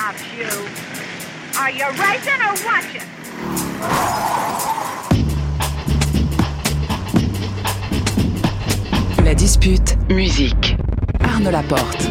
stops you. Are you racing or watching? La dispute, musique. Arnaud Laporte.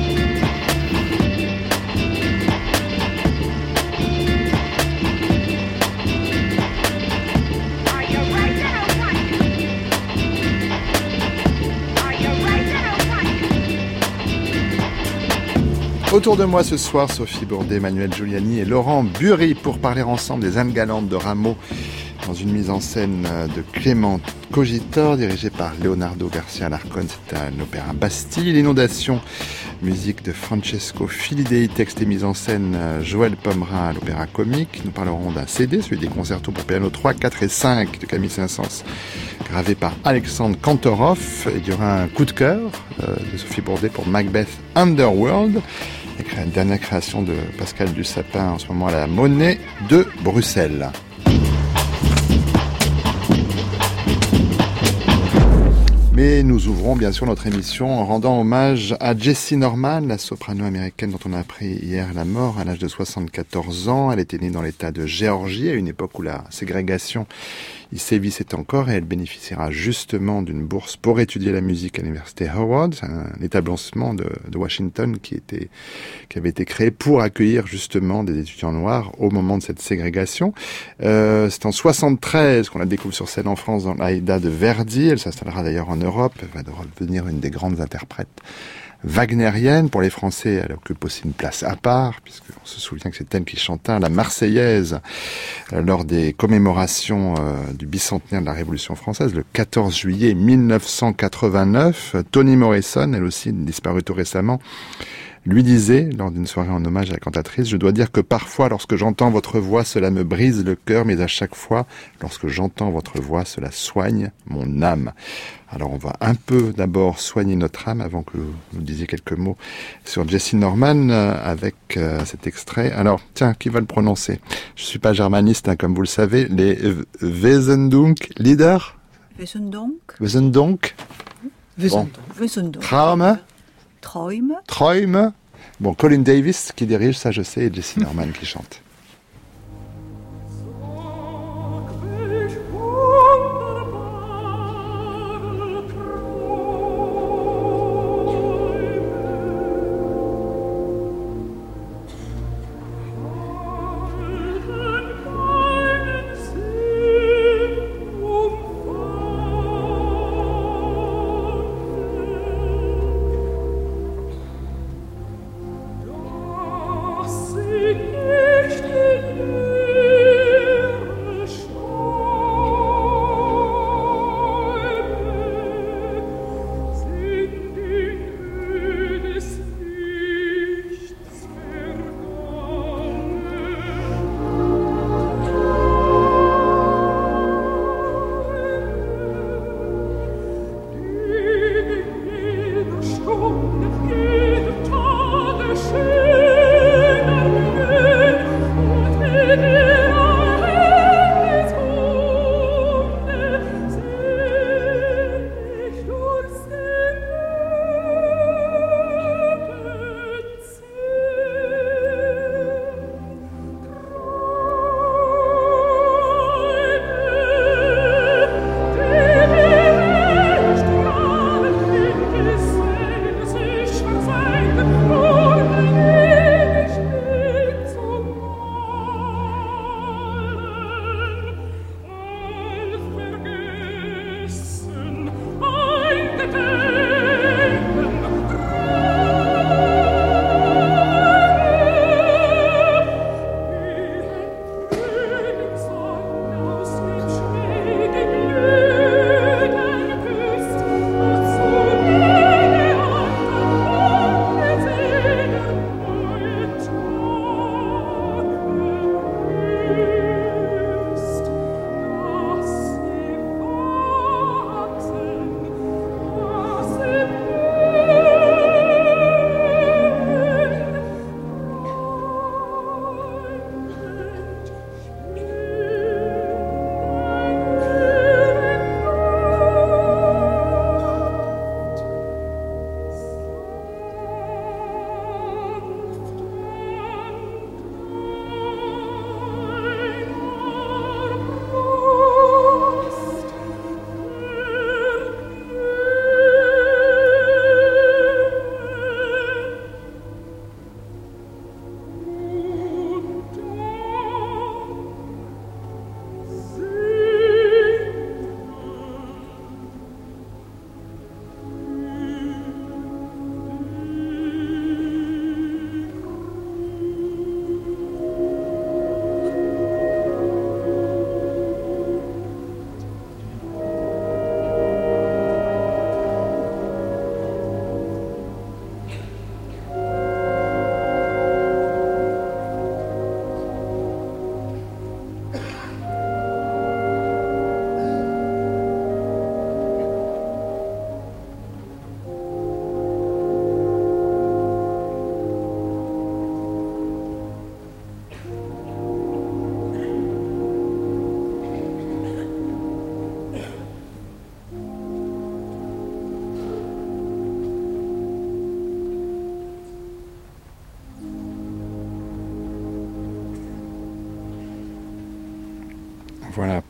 Autour de moi ce soir, Sophie Bourdet, Emmanuel Giuliani et Laurent Bury pour parler ensemble des âmes galantes de Rameau dans une mise en scène de Clément Cogitor dirigée par Leonardo Garcia Alarcón. C'est un opéra Bastille. L'inondation, musique de Francesco Filidei, texte et mise en scène Joël Pomerin à l'opéra comique. Nous parlerons d'un CD, celui des concertos pour piano 3, 4 et 5 de Camille Saint-Saëns, gravé par Alexandre Kantorov. Il y aura un coup de cœur de Sophie Bourdet pour Macbeth Underworld, la dernière création de Pascal Dussapin en ce moment à la Monnaie de Bruxelles. Mais nous ouvrons bien sûr notre émission en rendant hommage à Jessie Norman, la soprano américaine dont on a appris hier la mort à l'âge de 74 ans. Elle était née dans l'état de Géorgie à une époque où la ségrégation y sévissait encore et elle bénéficiera justement d'une bourse pour étudier la musique à l'université Howard, un établissement de Washington qui avait été créé pour accueillir justement des étudiants noirs au moment de cette ségrégation. C'est en 73 qu'on la découvre sur scène en France dans l'Aïda de Verdi. Elle s'installera d'ailleurs en Europe, elle va devenir une des grandes interprètes wagnérienne. Pour les Français, elle occupe aussi une place à part, puisqu'on se souvient que c'est elle qui chanta la Marseillaise lors des commémorations du bicentenaire de la Révolution française, le 14 juillet 1989. Toni Morrison, elle aussi disparue tout récemment, lui disait, lors d'une soirée en hommage à la cantatrice, « Je dois dire que parfois, lorsque j'entends votre voix, cela me brise le cœur, mais à chaque fois, lorsque j'entends votre voix, cela soigne mon âme. » Alors on va un peu d'abord soigner notre âme avant que vous nous disiez quelques mots sur Jessie Norman avec cet extrait. Alors, tiens, qui va le prononcer? Je suis pas germaniste, comme vous le savez. Les Wesendonck-Lieder? Wesendonck. Träume. Bon, Colin Davis qui dirige, ça je sais, et Jessie Norman qui chante. Ich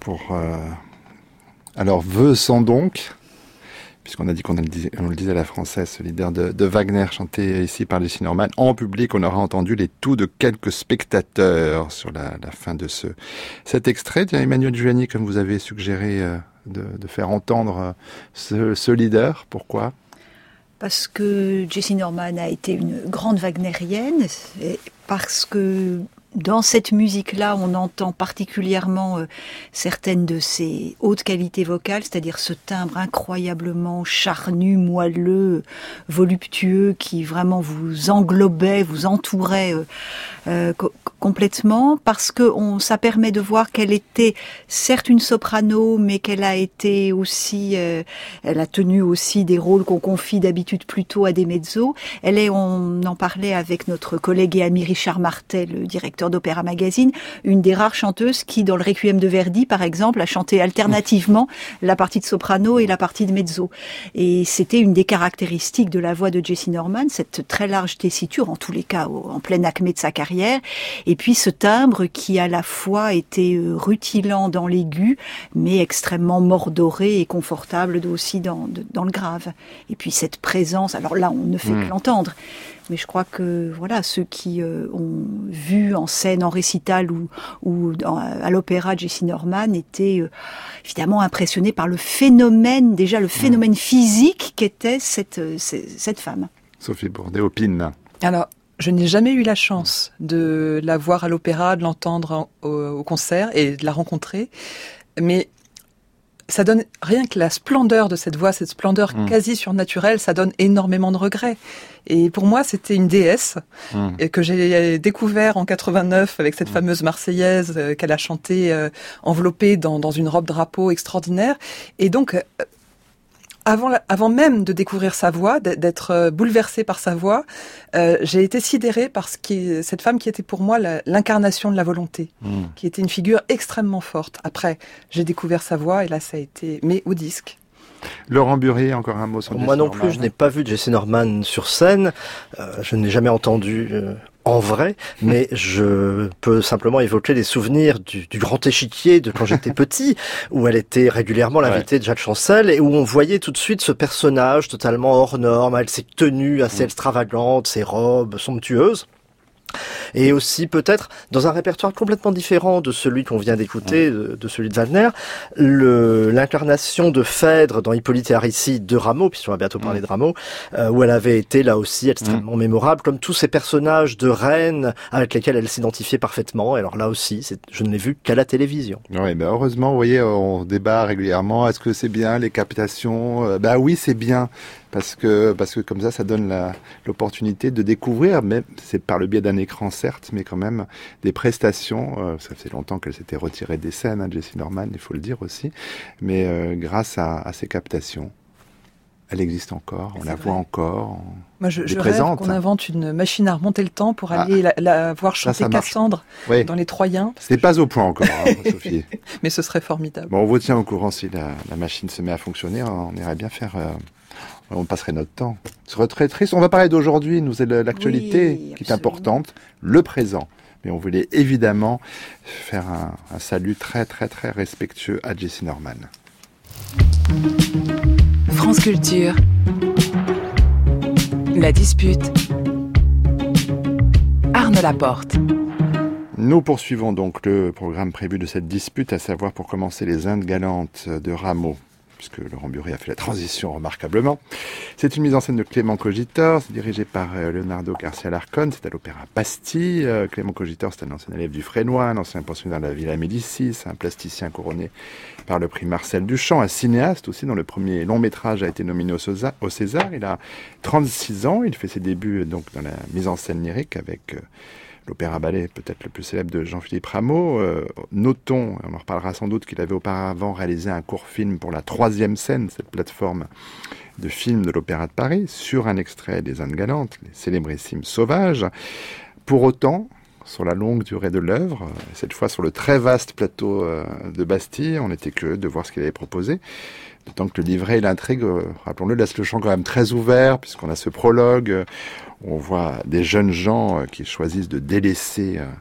Alors, Veux-s'en donc, puisqu'on a dit qu'on le disait à la française, ce leader de Wagner, chanté ici par Jessie Norman. En public, on aura entendu les toux de quelques spectateurs sur la fin de cet extrait. Tiens, Emmanuel Giuliani, comme vous avez suggéré de faire entendre ce leader, pourquoi ? Parce que Jessie Norman a été une grande wagnérienne, parce que dans cette musique-là, on entend particulièrement certaines de ses hautes qualités vocales, c'est-à-dire ce timbre incroyablement charnu, moelleux, voluptueux, qui vraiment vous englobait, vous entourait complètement, parce que ça permet de voir qu'elle était certes une soprano, mais qu'elle a été aussi, elle a tenu aussi des rôles qu'on confie d'habitude plutôt à des mezzos. On en parlait avec notre collègue et ami Richard Martel, le directeur d'Opéra Magazine, une des rares chanteuses qui, dans le Requiem de Verdi, par exemple, a chanté alternativement la partie de soprano et la partie de mezzo. Et c'était une des caractéristiques de la voix de Jessie Norman, cette très large tessiture, en tous les cas, en pleine acmé de sa carrière, et puis ce timbre qui, à la fois, était rutilant dans l'aigu, mais extrêmement mordoré et confortable aussi dans le grave. Et puis cette présence, alors là, on ne fait que l'entendre, mais je crois que voilà, ceux qui ont vu en scène, en récital ou à l'opéra Jessie Norman étaient évidemment impressionnés par le phénomène physique qu'était cette femme. Sophie Bourdet opine. Alors, je n'ai jamais eu la chance de la voir à l'opéra, de l'entendre au concert et de la rencontrer, mais ça donne, rien que la splendeur de cette voix, cette splendeur quasi surnaturelle, ça donne énormément de regrets. Et pour moi, c'était une déesse et que j'ai découvert en 89 avec cette fameuse Marseillaise qu'elle a chantée enveloppée dans une robe drapeau extraordinaire. Et donc, avant même de découvrir sa voix, d'être bouleversée par sa voix, j'ai été sidérée par cette femme qui était pour moi l'incarnation de la volonté, qui était une figure extrêmement forte. Après, j'ai découvert sa voix et là, ça a été... Mais au disque. Laurent Burry, encore un mot sur Jessie Norman. Moi non plus, je n'ai pas vu Jessie Norman sur scène. Je n'ai jamais entendu... en vrai, mais je peux simplement évoquer les souvenirs du grand échiquier de quand j'étais petit, où elle était régulièrement l'invitée de Jacques Chancel et où on voyait tout de suite ce personnage totalement hors norme, avec ses tenues assez extravagantes, ses robes somptueuses. Et aussi peut-être dans un répertoire complètement différent de celui qu'on vient d'écouter, de celui de Wagner, l'incarnation de Phèdre dans Hippolyte et Aricide de Rameau, puisqu'on va bientôt parler de Rameau, où elle avait été là aussi extrêmement mémorable, comme tous ces personnages de reines avec lesquels elle s'identifiait parfaitement. Et alors là aussi, je ne l'ai vu qu'à la télévision. Oui, ben heureusement, vous voyez, on débat régulièrement. Est-ce que c'est bien les captations ? Bah oui, c'est bien. Parce que comme ça donne l'opportunité de découvrir, mais c'est par le biais d'un écran certes, mais quand même des prestations. Ça fait longtemps qu'elle s'était retirée des scènes, Jessie Norman, il faut le dire aussi. Mais grâce à ces captations, elle existe encore, on la voit encore. Moi, je rêve qu'on invente une machine à remonter le temps pour aller la voir chanter Cassandre dans les Troyens. C'est pas au point encore, Sophie. Mais ce serait formidable. Bon, on vous tient au courant si la machine se met à fonctionner. On irait bien faire... on passerait notre temps. Ce serait très triste. On va parler d'aujourd'hui, nous, c'est l'actualité qui est importante, le présent. Mais on voulait évidemment faire un salut très, très, très respectueux à Jessie Norman. France Culture. La dispute. Arnaud Laporte. Nous poursuivons donc le programme prévu de cette dispute, à savoir pour commencer les Indes galantes de Rameau, puisque Laurent Burry a fait la transition remarquablement. C'est une mise en scène de Clément Cogitor, c'est dirigé par Leonardo Garcia Larcon, c'est à l'Opéra Bastille. Clément Cogitor, c'est un ancien élève du Frénois, un ancien pensionnaire de la Villa Médicis, un plasticien couronné par le prix Marcel Duchamp, un cinéaste aussi, dont le premier long métrage a été nominé au César. Il a 36 ans, il fait ses débuts donc dans la mise en scène lyrique avec... l'opéra-ballet peut-être le plus célèbre de Jean-Philippe Rameau. Notons, on en reparlera sans doute, qu'il avait auparavant réalisé un court film pour la 3e scène, cette plateforme de films de l'Opéra de Paris, sur un extrait des Indes galantes, les célébrissimes Sauvages. Pour autant, sur la longue durée de l'œuvre, cette fois sur le très vaste plateau de Bastille, on était curieux de voir ce qu'il avait proposé. D'autant que le livret et l'intrigue, rappelons-le, laissent le champ quand même très ouvert, puisqu'on a ce prologue où on voit des jeunes gens qui choisissent de délaisser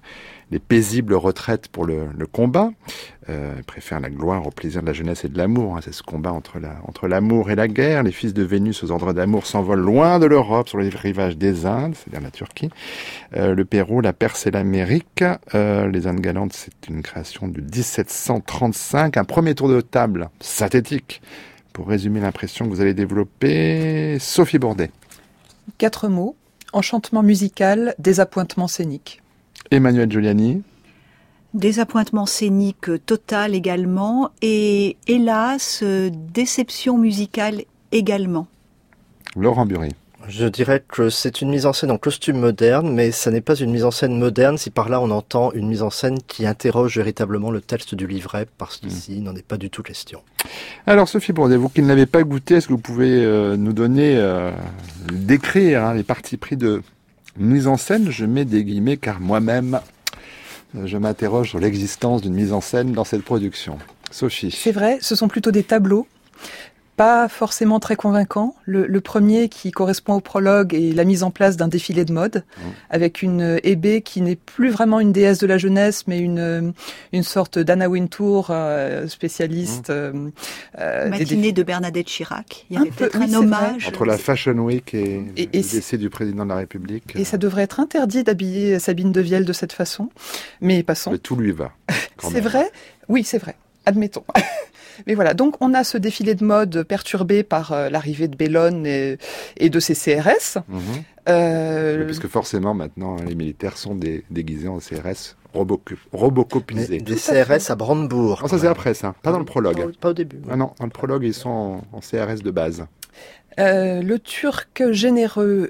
les paisibles retraites pour le combat. Il préfère la gloire au plaisir de la jeunesse et de l'amour. C'est ce combat entre l'amour et la guerre. Les fils de Vénus aux ordres d'amour s'envolent loin de l'Europe, sur les rivages des Indes, c'est-à-dire la Turquie, le Pérou, la Perse et l'Amérique. Les Indes galantes, c'est une création de 1735. Un premier tour de table synthétique pour résumer l'impression que vous allez développer. Sophie Bordet. 4 mots. Enchantement musical, désappointement scénique. Emmanuelle Giuliani. Désappointement scénique total également, et hélas, déception musicale également. Laurent Bury. Je dirais que c'est une mise en scène en costume moderne, mais ça n'est pas une mise en scène moderne si par là on entend une mise en scène qui interroge véritablement le texte du livret, parce qu'ici il n'en est pas du tout question. Alors Sophie Bourdet, vous qui ne l'avez pas goûté, est-ce que vous pouvez nous donner, décrire les partis pris de mise en scène? Je mets des guillemets car moi-même, je m'interroge sur l'existence d'une mise en scène dans cette production. Sophie. C'est vrai, ce sont plutôt des tableaux. Pas forcément très convaincant. Le premier qui correspond au prologue est la mise en place d'un défilé de mode avec une Hébé qui n'est plus vraiment une déesse de la jeunesse, mais une sorte d'Anna Wintour, spécialiste. Matinée de Bernadette Chirac. Il y avait peut-être un hommage. Entre la Fashion Week et le décès du président de la République. Et ça devrait être interdit d'habiller Sabine de Vielle de cette façon. Mais passons. Mais tout lui va. C'est vrai? Oui, c'est vrai. Admettons. Mais voilà, donc on a ce défilé de mode perturbé par l'arrivée de Bellone et de ses CRS. Puisque forcément maintenant les militaires sont déguisés en CRS robocopisés. Des CRS à Brandebourg. Non, ça c'est après ça, pas dans le prologue. Pas au début. Ah non, dans le prologue ils sont en CRS de base. Le Turc généreux,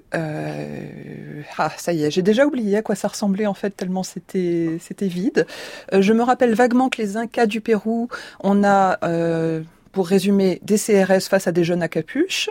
ça y est, j'ai déjà oublié à quoi ça ressemblait en fait, tellement c'était vide. Je me rappelle vaguement que les Incas du Pérou, on a, pour résumer, des CRS face à des jeunes à capuche.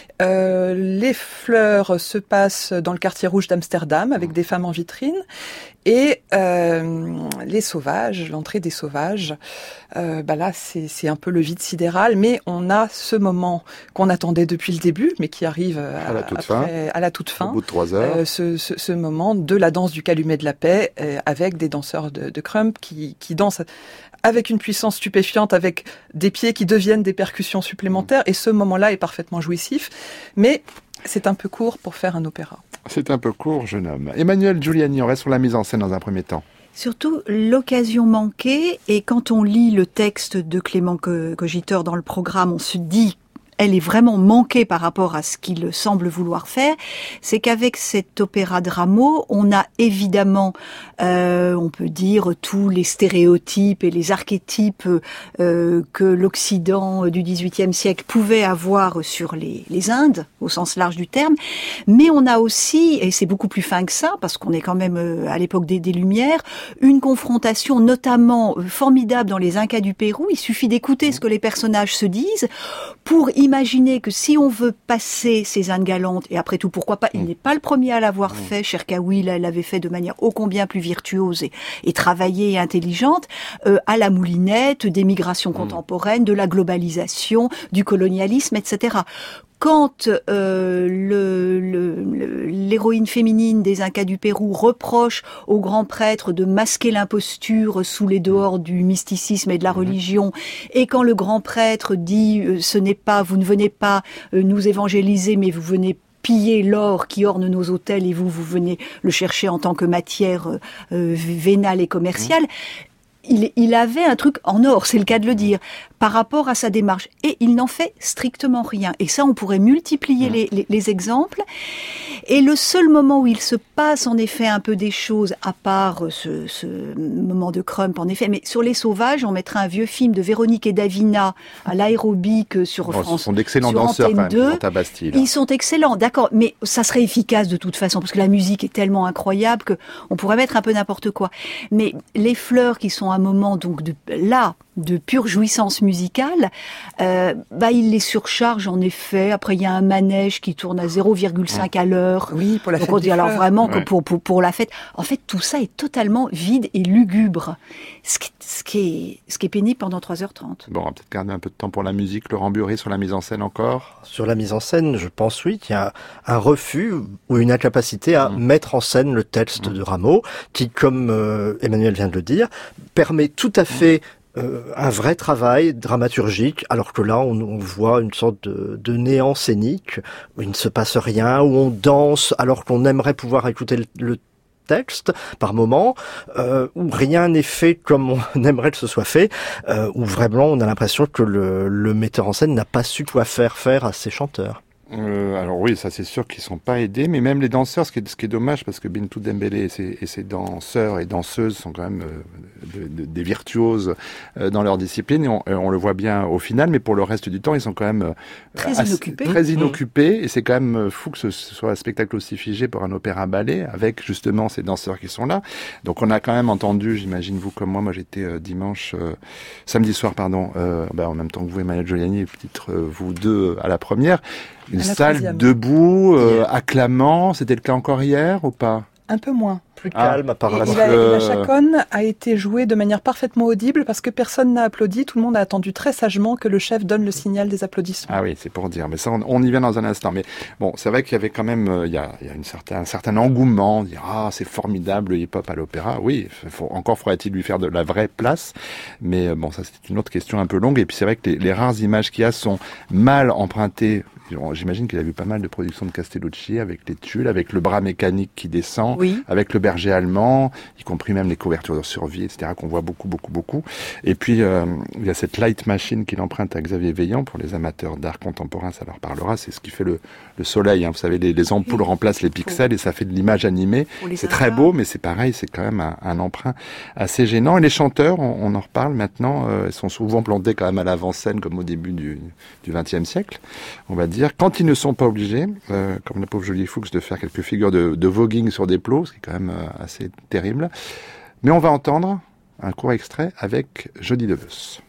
Les fleurs se passent dans le quartier rouge d'Amsterdam avec des femmes en vitrine. Et les sauvages, l'entrée des sauvages, là c'est un peu le vide sidéral, mais on a ce moment qu'on attendait depuis le début, mais qui arrive à la toute fin, au bout de 3 heures. Ce moment de la danse du calumet de la paix, avec des danseurs de crump qui dansent avec une puissance stupéfiante, avec des pieds qui deviennent des percussions supplémentaires, et ce moment-là est parfaitement jouissif, mais c'est un peu court pour faire un opéra. C'est un peu court, jeune homme. Emmanuelle Giuliani, on reste sur la mise en scène dans un premier temps. Surtout l'occasion manquée, et quand on lit le texte de Clément Cogiteur dans le programme, on se dit elle est vraiment manquée par rapport à ce qu'il semble vouloir faire, c'est qu'avec cet opéra de Rameau, on a évidemment, on peut dire, tous les stéréotypes et les archétypes que l'Occident du XVIIIe siècle pouvait avoir sur les Indes, au sens large du terme, mais on a aussi, et c'est beaucoup plus fin que ça, parce qu'on est quand même à l'époque des Lumières, une confrontation notamment formidable dans les Incas du Pérou. Il suffit d'écouter ce que les personnages se disent pour imaginer que si on veut passer ces Indes galantes, et après tout, pourquoi pas, il n'est pas le premier à l'avoir fait, Cherkaoui l'avait fait de manière ô combien plus virtuose et travaillée et intelligente, à la moulinette, des migrations contemporaines, de la globalisation, du colonialisme, etc. Quand l'héroïne féminine des Incas du Pérou reproche au grand prêtre de masquer l'imposture sous les dehors du mysticisme et de la religion, et quand le grand prêtre dit vous ne venez pas nous évangéliser, mais vous venez piller l'or qui orne nos hôtels et vous venez le chercher en tant que matière vénale et commerciale, il avait un truc en or, c'est le cas de le dire, par rapport à sa démarche. Et il n'en fait strictement rien. Et ça, on pourrait multiplier les exemples. Et le seul moment où il se passe, en effet, un peu des choses, à part ce moment de crump, en effet, mais sur les sauvages, on mettra un vieux film de Véronique et Davina à l'aérobic sur France. Ce sont d'excellents danseurs, quand même, dans Bastille. Ils sont excellents, d'accord, mais ça serait efficace de toute façon, parce que la musique est tellement incroyable qu'on pourrait mettre un peu n'importe quoi. Mais les fleurs qui sont un moment, donc, de pure jouissance musicale, il les surcharge en effet. Après, il y a un manège qui tourne à 0,5 à l'heure. Oui, pour la fête. Donc on dit alors vraiment que Ouais. pour la fête. En fait, tout ça est totalement vide et lugubre. Ce qui est pénible pendant 3h30. Bon, on va peut-être garder un peu de temps pour la musique. Laurent Burry, sur la mise en scène encore. Sur la mise en scène, je pense oui qu'il y a un refus ou une incapacité à mettre en scène le texte de Rameau, qui, comme Emmanuel vient de le dire, permet tout à fait un vrai travail dramaturgique, alors que là, on voit une sorte de néant scénique, où il ne se passe rien, où on danse, alors qu'on aimerait pouvoir écouter le texte par moment, où rien n'est fait comme on aimerait que ce soit fait, où vraiment on a l'impression que le metteur en scène n'a pas su quoi faire à ses chanteurs. Alors oui, ça c'est sûr qu'ils sont pas aidés, mais même les danseurs, ce qui est dommage, parce que Bintou Dembélé et ses danseurs et danseuses sont quand même des virtuoses dans leur discipline, et on le voit bien au final, mais pour le reste du temps, ils sont quand même très inoccupés, et c'est quand même fou que ce soit un spectacle aussi figé pour un opéra-ballet, avec justement ces danseurs qui sont là. Donc on a quand même entendu, j'imagine vous comme moi j'étais samedi soir, en même temps que vous, Emmanuel Giuliani, et peut-être vous deux à la première, une salle debout, acclamant. C'était le cas encore hier ou pas? Un peu moins. Plus calme, apparemment. La chaconne a été jouée de manière parfaitement audible parce que personne n'a applaudi. Tout le monde a attendu très sagement que le chef donne le signal des applaudissements. Ah oui, c'est pour dire. Mais ça, on y vient dans un instant. Mais bon, c'est vrai qu'il y avait quand même, il y a un certain engouement. Dire, c'est formidable le hip-hop à l'opéra. Oui, encore faudrait-il lui faire de la vraie place. Mais bon, ça c'est une autre question un peu longue. Et puis c'est vrai que les rares images qu'il y a sont mal empruntées. J'imagine qu'il a vu pas mal de productions de Castellucci avec les tulles, avec le bras mécanique qui descend, avec le berger allemand, y compris même les couvertures de survie, etc., qu'on voit beaucoup. Et puis, il y a cette light machine qu'il emprunte à Xavier Veillant. Pour les amateurs d'art contemporain, ça leur parlera. C'est ce qui fait le soleil. Hein. Vous savez, les ampoules remplacent les pixels et ça fait de l'image animée. C'est très beau, mais c'est pareil, c'est quand même un emprunt assez gênant. Et les chanteurs, on en reparle maintenant, ils sont souvent plantés quand même à l'avant-scène, comme au début du XXe siècle, on va dire. Quand ils ne sont pas obligés, comme la pauvre Julie Fuchs, de faire quelques figures de voguing sur des plots, ce qui est quand même assez terrible. Mais on va entendre un court extrait avec Jody Deveus.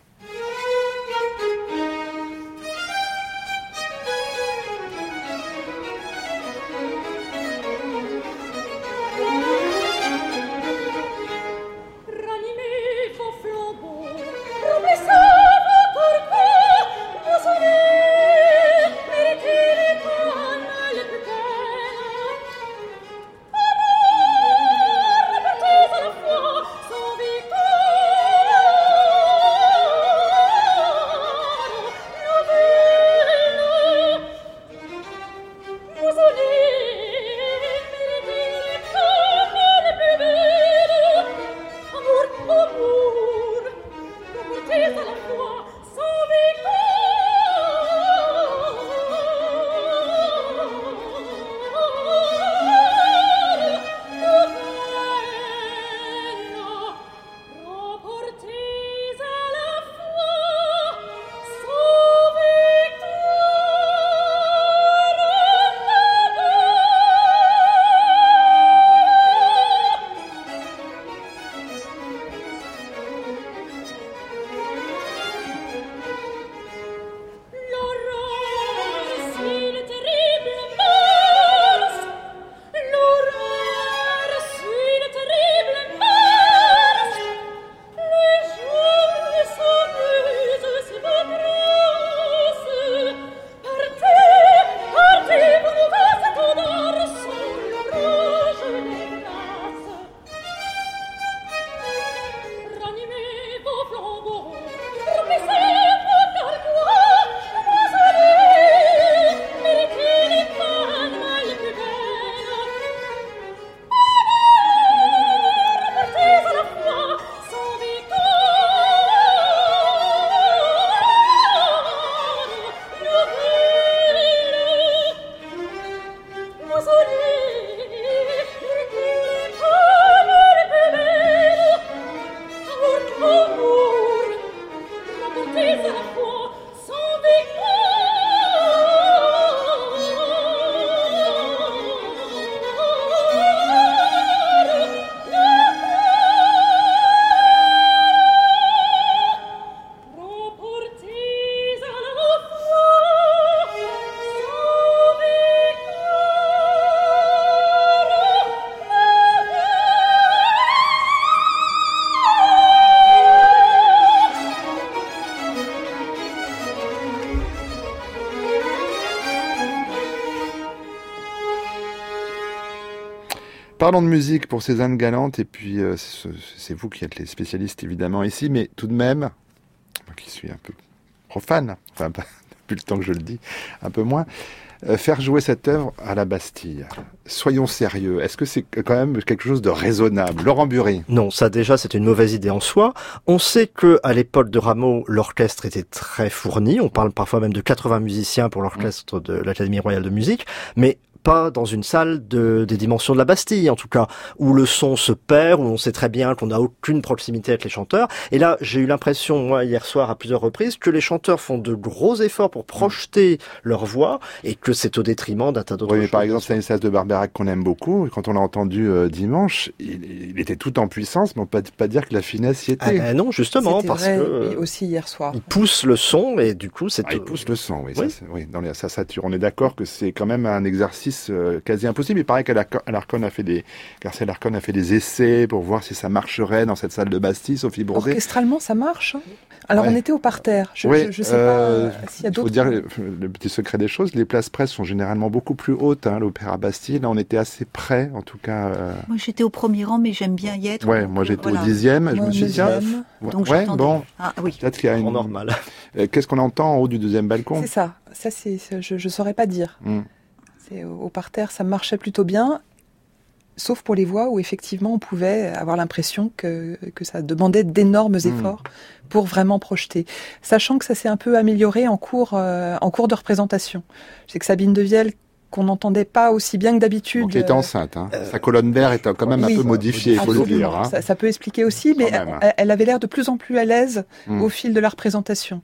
Parlons de musique pour Cézanne Galante, et puis c'est vous qui êtes les spécialistes évidemment ici, mais tout de même, moi qui suis un peu profane, enfin depuis le temps que je le dis, un peu moins, faire jouer cette œuvre à la Bastille. Soyons sérieux, est-ce que c'est quand même quelque chose de raisonnable? Laurent Bury? Non, ça déjà c'est une mauvaise idée en soi. On sait que à l'époque de Rameau, l'orchestre était très fourni, on parle parfois même de 80 musiciens pour l'orchestre de l'Académie royale de musique, mais pas dans une salle des dimensions de la Bastille, en tout cas, où le son se perd, où on sait très bien qu'on n'a aucune proximité avec les chanteurs. Et là, j'ai eu l'impression, moi, hier soir, à plusieurs reprises, que les chanteurs font de gros efforts pour projeter leur voix, et que c'est au détriment d'un tas d'autres choses. Oui, mais par exemple, Stanislas de Barbeyrac, qu'on aime beaucoup, quand on l'a entendu dimanche, il était tout en puissance, mais on peut pas dire que la finesse y était. Ah ben non, justement, C'était parce vrai, que... aussi hier soir. Il pousse le son, et du coup, c'est... Il pousse le son, oui. Oui. Ça sature. On est d'accord que c'est quand même un exercice quasi impossible. Il paraît qu'Alarcon a fait Garcia Alarcon a fait des essais pour voir si ça marcherait dans cette salle de Bastille, Sophie Brodé. Orchestralement, ça marche. Alors, Ouais. on était au parterre. Je sais pas s'il y a d'autres... Il faut dire le petit secret des choses, les places presse sont généralement beaucoup plus hautes, l'Opéra Bastille. Là, on était assez près, en tout cas. Moi, j'étais au premier rang, mais j'aime bien y être. Ouais, donc, moi j'étais voilà. au 10e, je Moi, me suis dit, tiens, deuxième. Donc, ouais, j'attendais. bon, Ah oui. peut-être qu'il y a En une... normal. Qu'est-ce qu'on entend en haut du deuxième balcon? C'est ça. Ça, je saurais pas dire. Au parterre, ça marchait plutôt bien, sauf pour les voix où effectivement on pouvait avoir l'impression que ça demandait d'énormes efforts pour vraiment projeter. Sachant que ça s'est un peu amélioré en cours de représentation. Je sais que Sabine Devielle, qu'on n'entendait pas aussi bien que d'habitude. Donc, elle était enceinte. Sa colonne d'air était quand même oui, un peu modifiée, il faut le dire. Absolument. Ça peut expliquer aussi, mais elle avait l'air de plus en plus à l'aise au fil de la représentation.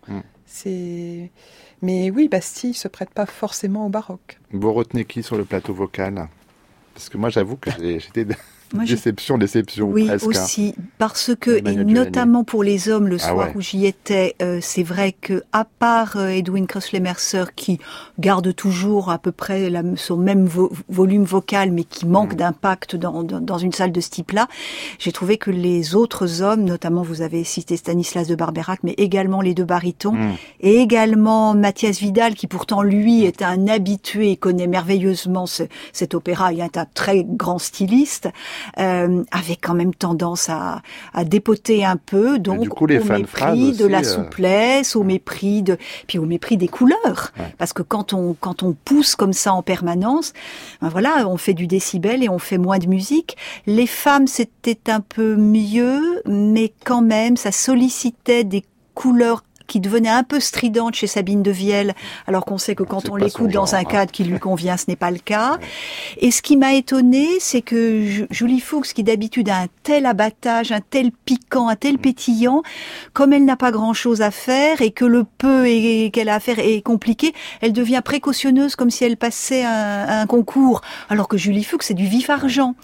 Mais oui, Bastille se prête pas forcément au baroque. Vous retenez qui sur le plateau vocal? Parce que moi, j'avoue que j'étais... Moi, déception, oui, presque. aussi, parce que, et Emmanuel notamment pour les hommes, le soir ouais. où j'y étais, c'est vrai que, à part Edwin Crossley-Mercer, qui garde toujours à peu près son même volume vocal, mais qui manque d'impact dans une salle de ce type-là, j'ai trouvé que les autres hommes, notamment vous avez cité Stanislas de Barbeyrac, mais également les deux barytons, et également Mathias Vidal, qui pourtant lui est un habitué et connaît merveilleusement cet opéra, il est un très grand styliste, avait quand même tendance à dépoter un peu, donc du coup, les au mépris de la souplesse, au mépris des couleurs, parce que quand on pousse comme ça en permanence, ben voilà, on fait du décibel et on fait moins de musique. Les femmes, c'était un peu mieux, mais quand même, ça sollicitait des couleurs qui devenait un peu stridente chez Sabine Devielle, alors qu'on sait que quand on l'écoute dans un cadre qui lui convient, ce n'est pas le cas. Et ce qui m'a étonnée, c'est que Julie Fuchs, qui d'habitude a un tel abattage, un tel piquant, un tel pétillant, comme elle n'a pas grand-chose à faire et que le peu qu'elle a à faire est compliqué, elle devient précautionneuse comme si elle passait un concours, alors que Julie Fuchs, c'est du vif argent.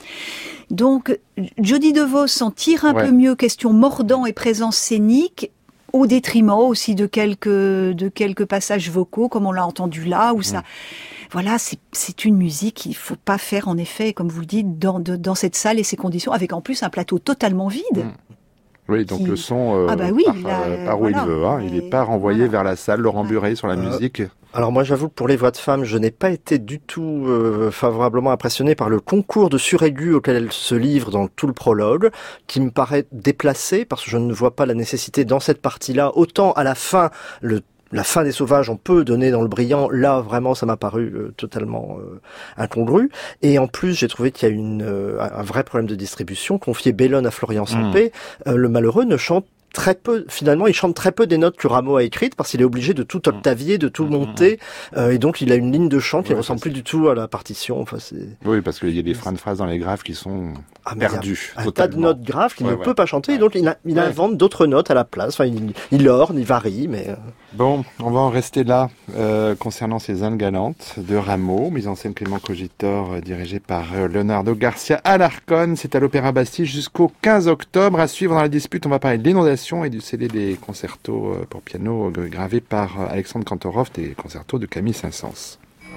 Donc, Jodie DeVos s'en tire un peu mieux, question mordant et présence scénique, au détriment aussi de quelques passages vocaux, comme on l'a entendu là, où ça, voilà, c'est une musique qu'il faut pas faire, en effet, comme vous le dites, dans cette salle et ces conditions, avec en plus un plateau totalement vide. Oui, donc le son part où il veut. Il n'est pas renvoyé vers la salle. Laurent Bury sur la musique. Alors moi, j'avoue que pour les voix de femmes, je n'ai pas été du tout favorablement impressionné par le concours de suraigu auquel elle se livre dans tout le prologue, qui me paraît déplacé, parce que je ne vois pas la nécessité dans cette partie-là. Autant à la fin, la fin des Sauvages, on peut donner dans le brillant. Là, vraiment, ça m'a paru totalement incongru. Et en plus, j'ai trouvé qu'il y a un vrai problème de distribution. Confier Bellone à Florian Sampé, le malheureux ne chante très peu, finalement, il chante très peu des notes que Rameau a écrites parce qu'il est obligé de tout octavier, de tout monter, et donc il a une ligne de chant qui ne ressemble plus du tout à la partition. Enfin, oui, parce qu'il y a des phrases dans les graves qui sont perdues. Un tas de notes graves qu'il ne peut pas chanter, et donc il invente d'autres notes à la place. Enfin, il orne, il varie, mais... Bon, on va en rester là concernant Cézanne Galante de Rameau, mise en scène Clément Cogitor, dirigé par Leonardo Garcia Alarcón. C'est à l'Opéra Bastille jusqu'au 15 octobre. À suivre dans la dispute, on va parler de l'inondation et du CD des concertos pour piano gravés par Alexandre Kantorov, des concertos de Camille Saint-Saëns.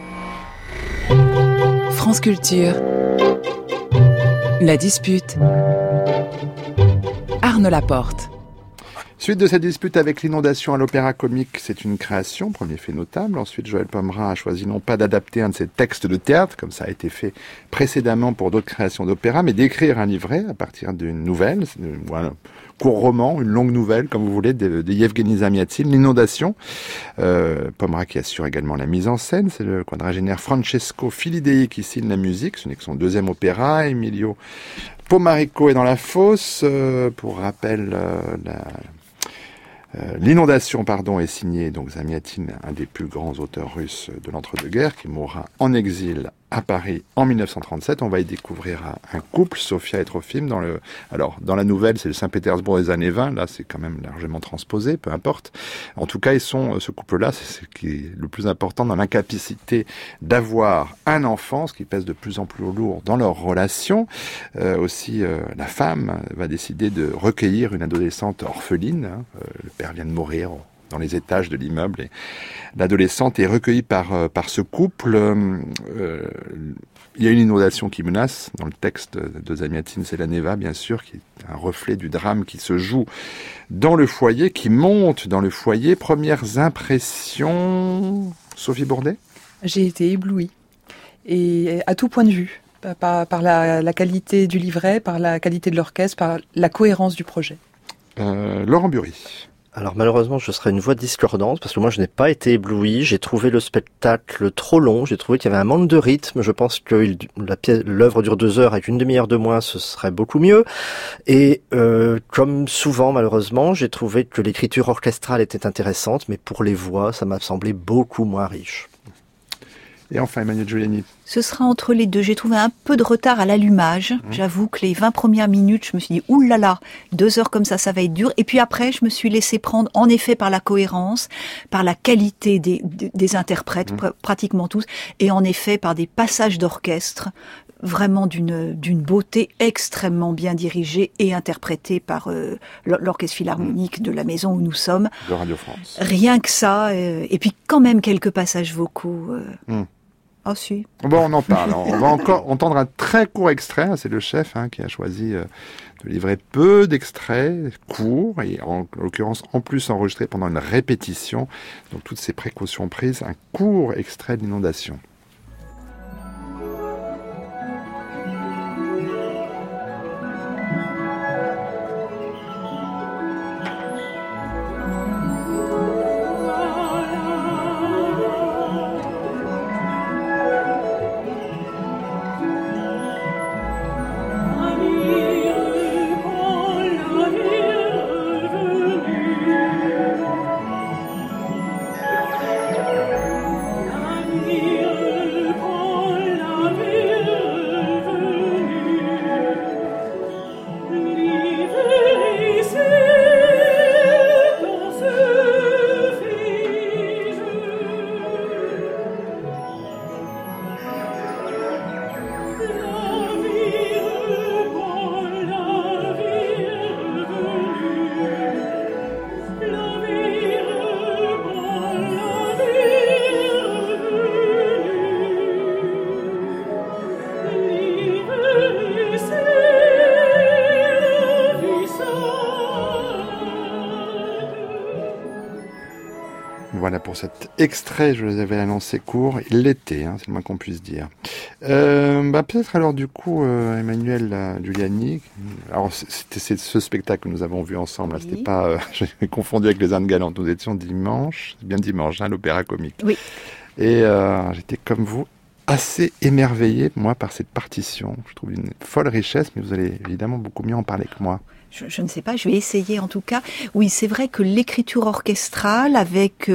France Culture. La dispute. Arnaud Laporte. Suite de cette dispute avec l'inondation à l'Opéra Comique, c'est une création, premier fait notable. Ensuite, Joël Pomera a choisi non pas d'adapter un de ses textes de théâtre, comme ça a été fait précédemment pour d'autres créations d'opéra, mais d'écrire un livret à partir d'une nouvelle, un court roman, une longue nouvelle, comme vous voulez, de Yevgeny Zamyatin, L'inondation. Pomera qui assure également la mise en scène, c'est le quadragénaire Francesco Filidei qui signe la musique, ce n'est que son deuxième opéra. Emilio Pomarico est dans la fosse. Pour rappel, L'inondation, est signé donc Zamyatin, un des plus grands auteurs russes de l'entre-deux-guerres, qui mourra en exil à Paris en 1937. On va y découvrir un couple, Sofia et Trofim. Alors, dans la nouvelle, c'est le Saint-Pétersbourg des années 20. Là, c'est quand même largement transposé, peu importe. En tout cas, ce couple-là, c'est ce qui est le plus important dans l'incapacité d'avoir un enfant, ce qui pèse de plus en plus lourd dans leur relation. La femme va décider de recueillir une adolescente orpheline. Le père vient de mourir dans les étages de l'immeuble, et l'adolescente est recueillie par ce couple. Il y a une inondation qui menace. Dans le texte de Zamyatin, c'est la Neva, bien sûr, qui est un reflet du drame qui se joue dans le foyer, qui monte dans le foyer. Premières impressions, Sophie Bourdet ? J'ai été éblouie, et à tout point de vue, par la qualité du livret, par la qualité de l'orchestre, par la cohérence du projet. Laurent Bury. Alors malheureusement, je serai une voix discordante parce que moi je n'ai pas été ébloui. J'ai trouvé le spectacle trop long. J'ai trouvé qu'il y avait un manque de rythme. Je pense que l'œuvre dure 2 heures avec une demi-heure de moins, ce serait beaucoup mieux. Et comme souvent malheureusement, j'ai trouvé que l'écriture orchestrale était intéressante, mais pour les voix, ça m'a semblé beaucoup moins riche. Et enfin, Emmanuel Giuliani. Ce sera entre les deux. J'ai trouvé un peu de retard à l'allumage. J'avoue que les 20 premières minutes, je me suis dit, oulala, 2 heures comme ça va être dur. Et puis après, je me suis laissé prendre, en effet, par la cohérence, par la qualité des interprètes, pratiquement tous, et en effet, par des passages d'orchestre, vraiment d'une beauté extrêmement bien dirigée et interprétée par l'Orchestre Philharmonique de la maison où nous sommes. De Radio France. Rien que ça, et puis quand même quelques passages vocaux. Ah si. Bon, on en parle. On va encore entendre un très court extrait. C'est le chef qui a choisi de livrer peu d'extraits courts, et en l'occurrence en plus enregistrés pendant une répétition. Donc toutes ces précautions prises, un court extrait de l'inondation. Voilà pour cet extrait, je vous avais annoncé court, il l'était, c'est le moins qu'on puisse dire. Peut-être alors du coup, Emmanuel Giuliani, alors c'est ce spectacle que nous avons vu ensemble, là, Oui. c'était pas, j'ai confondu avec les Indes galantes, nous étions dimanche, c'est bien dimanche, à l'Opéra Comique. Oui. Et j'étais comme vous, assez émerveillé, moi, par cette partition. Je trouve une folle richesse, mais vous allez évidemment beaucoup mieux en parler que moi. Je ne sais pas, je vais essayer en tout cas. Oui, c'est vrai que l'écriture orchestrale avec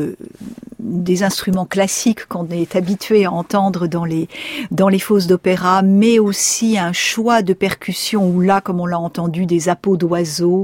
des instruments classiques qu'on est habitué à entendre dans les fosses d'opéra, mais aussi un choix de percussion où là, comme on l'a entendu, des appos d'oiseaux,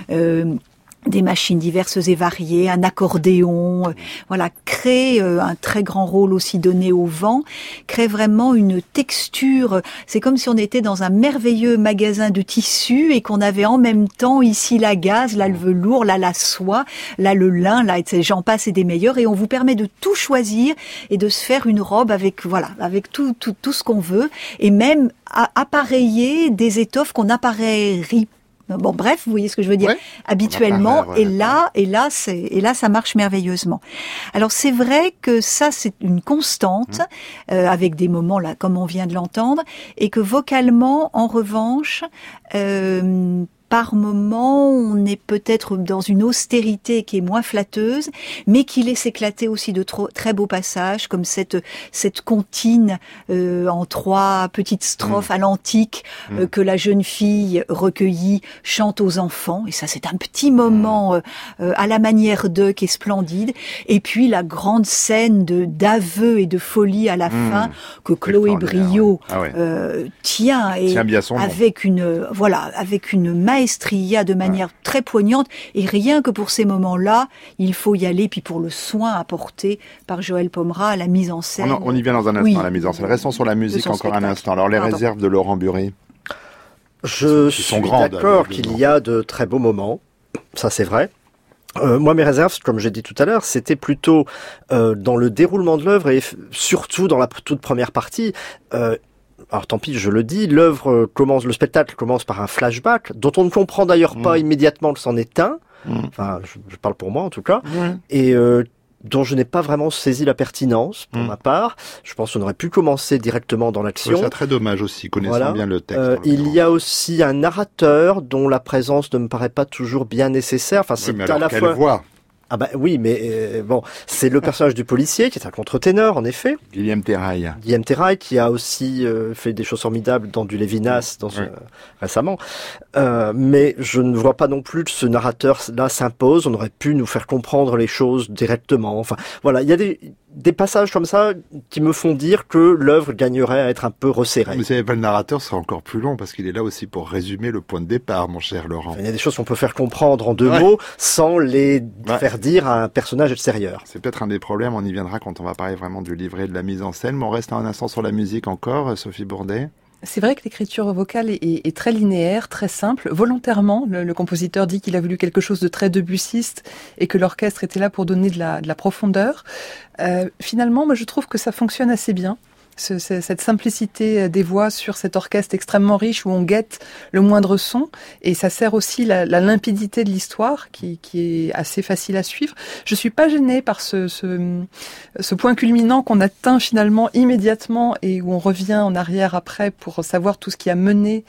des machines diverses et variées, un accordéon, voilà, crée un très grand rôle aussi donné au vent, crée vraiment une texture. C'est comme si on était dans un merveilleux magasin de tissus et qu'on avait en même temps ici la gaze, là le velours, là la soie, là le lin, là j'en passe et des meilleurs, et on vous permet de tout choisir et de se faire une robe avec avec tout ce qu'on veut, et même appareiller des étoffes qu'on appareillerait Bon, bref, vous voyez ce que je veux dire. Ouais. Habituellement, On a et là, ça marche merveilleusement. Alors, c'est vrai que ça, c'est une constante, avec des moments là, comme on vient de l'entendre, et que vocalement, en revanche, par moment, on est peut-être dans une austérité qui est moins flatteuse, mais qui laisse éclater aussi de très beaux passages, comme cette comptine en 3 petites strophes à l'antique que la jeune fille recueillie chante aux enfants. Et ça, c'est un petit moment à la manière d'eux qui est splendide. Et puis la grande scène d'aveu et de folie à la fin que Chloé Briot tient et bien son nom. avec une maestria de manière très poignante, et rien que pour ces moments-là, il faut y aller, puis pour le soin apporté par Joël Pomera à la mise en scène. On y vient dans un instant, à la mise en scène. Restons sur la musique encore un instant. Alors, les réserves de Laurent Bury. Je suis d'accord qu'il y a de très beaux moments, ça c'est vrai. Moi, mes réserves, comme j'ai dit tout à l'heure, c'était plutôt dans le déroulement de l'œuvre et surtout dans la toute première partie. Alors tant pis, je le dis, le spectacle commence par un flashback, dont on ne comprend d'ailleurs pas immédiatement que c'en est un. Enfin, je parle pour moi en tout cas. Et dont je n'ai pas vraiment saisi la pertinence, pour ma part. Je pense qu'on aurait pu commencer directement dans l'action. C'est très dommage aussi, connaissant bien le texte. Il y a aussi un narrateur dont la présence ne me paraît pas toujours bien nécessaire. Enfin, c'est mais à la fois... voix. Ah bah oui, mais bon, c'est le personnage du policier qui est un contre-ténor, en effet. Guillaume Terrail. Guillaume Terrail qui a aussi fait des choses formidables dans du Lévinas récemment. Mais je ne vois pas non plus que ce narrateur-là s'impose. On aurait pu nous faire comprendre les choses directement. Enfin, voilà, il y a des passages comme ça qui me font dire que l'œuvre gagnerait à être un peu resserrée. Mais si avait pas le narrateur, ce serait encore plus long, parce qu'il est là aussi pour résumer le point de départ, mon cher Laurent. Il y a des choses qu'on peut faire comprendre en 2 mots sans les faire dire à un personnage extérieur. C'est peut-être un des problèmes, on y viendra quand on va parler vraiment du livret de la mise en scène, mais on reste un instant sur la musique encore, Sophie Bourdet. C'est vrai que l'écriture vocale est très linéaire, très simple. Volontairement, le compositeur dit qu'il a voulu quelque chose de très debussiste et que l'orchestre était là pour donner de la profondeur. Finalement, moi, je trouve que ça fonctionne assez bien. Cette simplicité des voix sur cet orchestre extrêmement riche où on guette le moindre son, et ça sert aussi la limpidité de l'histoire qui est assez facile à suivre. Je suis pas gênée par ce point culminant qu'on atteint finalement immédiatement et où on revient en arrière après pour savoir tout ce qui a mené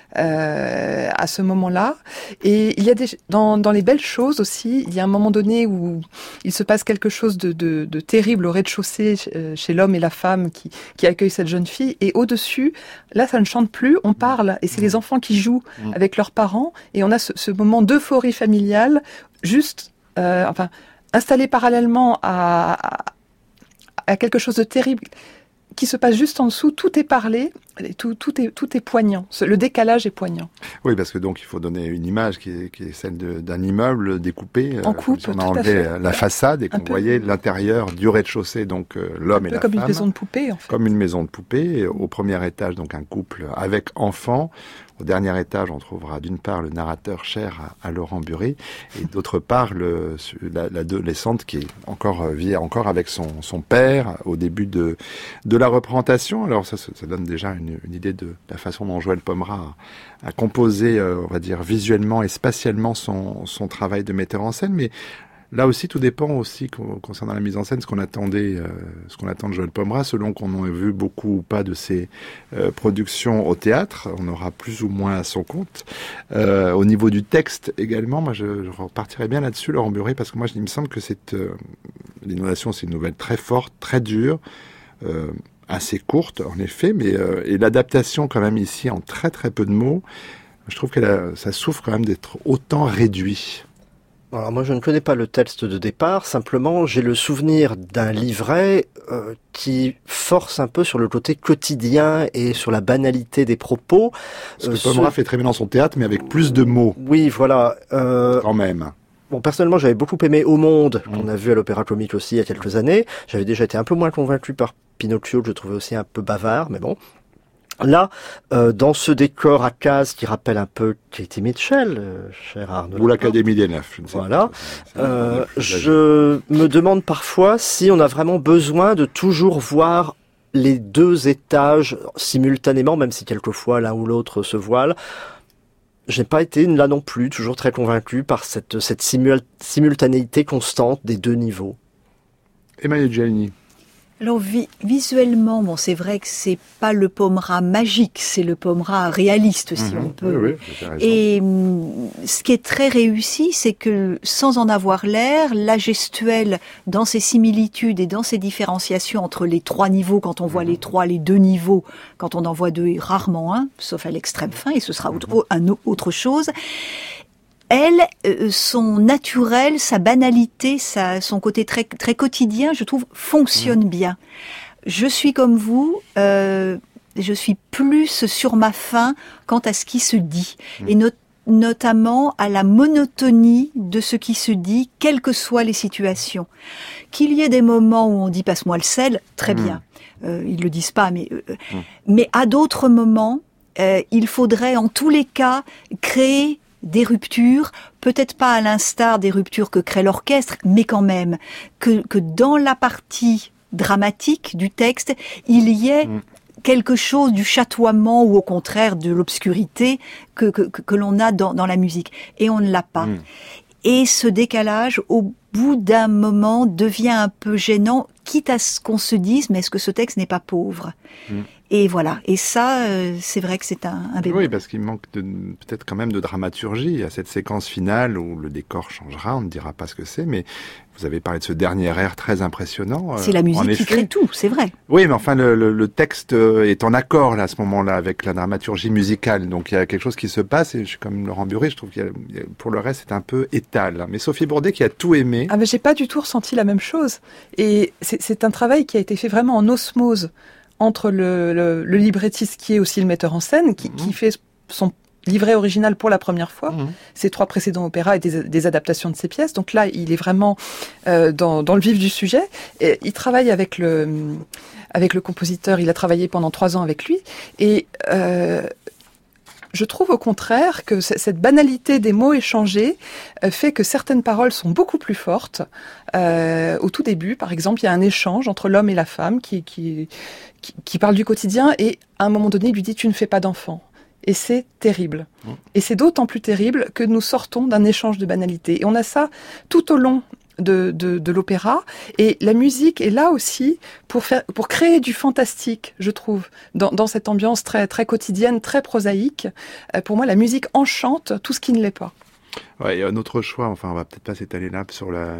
à ce moment-là. Et il y a dans les belles choses aussi, il y a un moment donné où il se passe quelque chose de terrible au rez-de-chaussée chez l'homme et la femme qui accueillent cette jeune fille, et au-dessus, là ça ne chante plus, on parle, et c'est les enfants qui jouent avec leurs parents, et on a ce moment d'euphorie familiale, juste installé parallèlement à quelque chose de terrible qui se passe juste en dessous. Tout est parlé, tout est poignant. Le décalage est poignant. Oui, parce que donc il faut donner une image qui est celle d'un immeuble découpé. En coupe, on a enlevé la façade et qu'on voyait l'intérieur du rez-de-chaussée, donc l'homme et la femme. Comme une maison de poupée, en fait. Comme une maison de poupée. Au premier étage, donc un couple avec enfants. Au dernier étage, on trouvera d'une part le narrateur cher à Laurent Bury, et d'autre part l'adolescente qui vit encore avec son père au début de la représentation. Alors ça donne déjà une idée de la façon dont Joël Pomera a composé, on va dire, visuellement et spatialement son travail de metteur en scène, mais là aussi, tout dépend aussi concernant la mise en scène, ce qu'on attend de Joël Pomera, selon qu'on ait vu beaucoup ou pas de ses productions au théâtre, on aura plus ou moins à son compte. Au niveau du texte également, moi je repartirais bien là-dessus, Laurent Bury, parce que moi il me semble que l'innovation, c'est une nouvelle très forte, très dure, assez courte en effet, mais et l'adaptation quand même ici en très très peu de mots, je trouve que ça souffre quand même d'être autant réduit. Alors moi je ne connais pas le texte de départ, simplement j'ai le souvenir d'un livret qui force un peu sur le côté quotidien et sur la banalité des propos. Parce que Pomera fait très bien dans son théâtre, mais avec plus de mots. Oui, voilà. Quand même. Bon, personnellement, j'avais beaucoup aimé Au Monde, qu'on a vu à l'Opéra Comique aussi il y a quelques années. J'avais déjà été un peu moins convaincu par Pinocchio, que je trouvais aussi un peu bavard, mais bon. Là, dans ce décor à cases qui rappelle un peu Katie Mitchell, cher Arnaud. Ou l'Académie des Neufs, je ne sais voilà. pas. Je me demande parfois si on a vraiment besoin de toujours voir les 2 étages simultanément, même si quelquefois l'un ou l'autre se voile. Je n'ai pas été là non plus toujours très convaincu par cette simultanéité constante des deux niveaux. Emmanuel Giannini. Alors visuellement, bon, c'est vrai que c'est pas le Pomera magique, c'est le Pomera réaliste, si on peut. Oui, vous avez raison. Et ce qui est très réussi, c'est que sans en avoir l'air, la gestuelle, dans ses similitudes et dans ses différenciations entre les trois niveaux, quand on voit les deux niveaux, quand on en voit deux et rarement un, sauf à l'extrême fin, et ce sera autre chose. Elle, son naturel, sa banalité, son côté très, très quotidien, je trouve, fonctionne bien. Je suis comme vous, je suis plus sur ma faim quant à ce qui se dit. Et notamment à la monotonie de ce qui se dit, quelles que soient les situations. Qu'il y ait des moments où on dit « passe-moi le sel », très bien. Ils le disent pas, mais à d'autres moments, il faudrait en tous les cas créer des ruptures, peut-être pas à l'instar des ruptures que crée l'orchestre, mais quand même, que dans la partie dramatique du texte, il y ait quelque chose du chatoiement ou au contraire de l'obscurité que l'on a dans la musique. Et on ne l'a pas. Et ce décalage, au bout d'un moment, devient un peu gênant, quitte à ce qu'on se dise, mais est-ce que ce texte n'est pas pauvre ? Et voilà. Et ça, c'est vrai que c'est un bémol. Oui, parce qu'il manque peut-être quand même de dramaturgie à cette séquence finale où le décor changera, on ne dira pas ce que c'est, mais vous avez parlé de ce dernier air très impressionnant. C'est la musique qui crée tout, c'est vrai. Oui, mais enfin, le texte est en accord là, à ce moment-là avec la dramaturgie musicale. Donc il y a quelque chose qui se passe, et je suis comme Laurent Buré, je trouve pour le reste, c'est un peu étal. Mais Sophie Bourdet, qui a tout aimé... Ah, mais j'ai pas du tout ressenti la même chose. Et c'est un travail qui a été fait vraiment en osmose entre le librettiste qui est aussi le metteur en scène, qui fait son livret original pour la première fois, ses 3 précédents opéras et des adaptations de ses pièces. Donc là, il est vraiment dans le vif du sujet. Et il travaille avec le compositeur, il a travaillé pendant 3 ans avec lui. Et je trouve au contraire que cette banalité des mots échangés fait que certaines paroles sont beaucoup plus fortes. Au tout début, par exemple, il y a un échange entre l'homme et la femme qui parle du quotidien, et à un moment donné, il lui dit « tu ne fais pas d'enfant ». Et c'est terrible. Et c'est d'autant plus terrible que nous sortons d'un échange de banalité. Et on a ça tout au long de l'opéra, et la musique est là aussi pour créer du fantastique, je trouve, dans cette ambiance très très quotidienne, très prosaïque. Pour moi, la musique enchante tout ce qui ne l'est pas. Ouais, il y a un autre choix, enfin on va peut-être pas s'étaler là sur la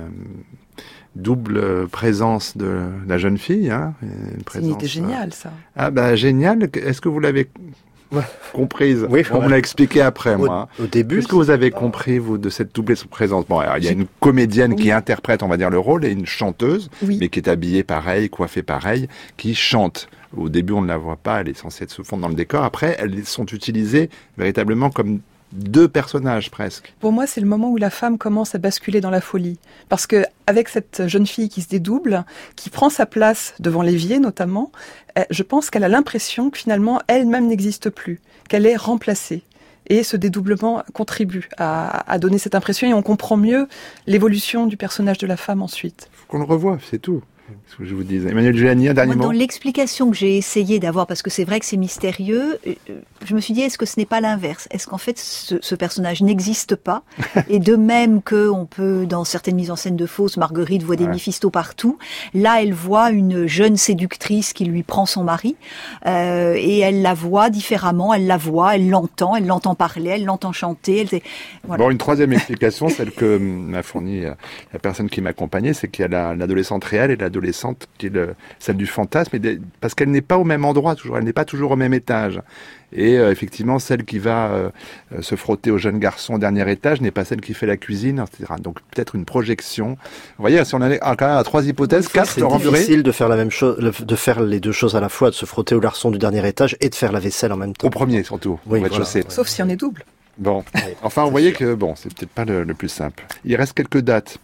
double présence de la jeune fille, hein, C'est une idée géniale, ça. Ah bah génial. Est-ce que vous l'avez comprise? Oui, on me l'a expliqué après, moi. Au début. Est-ce que vous avez compris, vous, de cette double présence? Bon, alors, il y a une comédienne qui interprète, on va dire, le rôle, et une chanteuse, mais qui est habillée pareil, coiffée pareil, qui chante. Au début, on ne la voit pas, elle est censée se fondre dans le décor. Après, elles sont utilisées véritablement comme 2 personnages, presque. Pour moi, c'est le moment où la femme commence à basculer dans la folie. Parce que, avec cette jeune fille qui se dédouble, qui prend sa place devant l'évier, notamment, je pense qu'elle a l'impression que finalement, elle-même n'existe plus, qu'elle est remplacée. Et ce dédoublement contribue à donner cette impression, et on comprend mieux l'évolution du personnage de la femme ensuite. Il faut qu'on le revoie, c'est tout. Ce que je vous disais. Emmanuel Giannini, un dernier mot. Dans l'explication que j'ai essayé d'avoir, parce que c'est vrai que c'est mystérieux, je me suis dit, est-ce que ce n'est pas l'inverse? Est-ce qu'en fait, ce personnage n'existe pas? Et de même que on peut, dans certaines mises en scène de fausses, Marguerite voit des Méphisto partout. Là, elle voit une jeune séductrice qui lui prend son mari, et elle la voit différemment, elle l'entend parler, elle l'entend chanter. Voilà. Bon, une troisième explication, celle que m'a fournie la personne qui m'accompagnait, c'est qu'il y a l'adolescente réelle et l'adolescente qui est celle du fantasme, parce qu'elle n'est pas au même endroit toujours, elle n'est pas toujours au même étage. Et effectivement, celle qui va se frotter au jeune garçon au dernier étage n'est pas celle qui fait la cuisine, etc. Donc peut-être une projection. Vous voyez, si on a quand même à 3 hypothèses, 4, Laurent Buré. C'est difficile de faire la même chose, de faire les 2 choses à la fois, de se frotter au garçon du dernier étage et de faire la vaisselle en même temps. Au premier surtout, oui, au rez-de-chaussée. Sauf si on est double. Bon, enfin, vous voyez que c'est peut-être pas le plus simple. Il reste quelques dates, peu,